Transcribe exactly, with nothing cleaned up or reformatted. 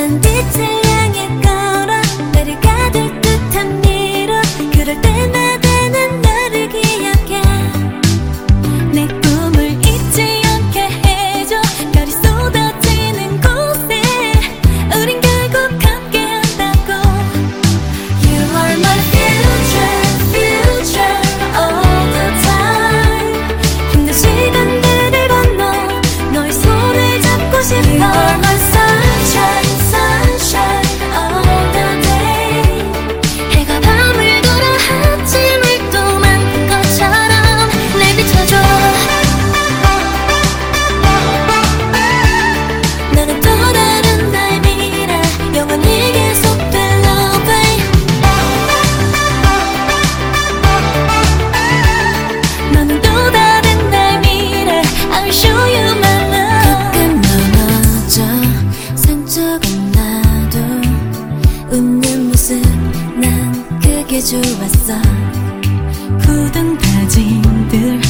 난 빛을 향해 걸어 나를 가둘 듯한 미로 그럴 때마다 난 너를 기억해 내 꿈을 잊지 않게 해줘 별이 쏟아지는 곳에 우린 결국 함께한다고 You are my future, future all the time 힘든 시간들을 건너 너의 손을 잡고 싶어 You are my sunshine, sunshine all the day 해가 밤을 돌아 아침을 또 만든 것처럼 날 비춰줘 나는 또 다른 날 미래 영원히 계속될 love 너는 또 다른 날 미래 I'll show you my love 가끔 넘어져 상처가 나도 웃는 모습 난 그게 좋았어 굳은 다짐들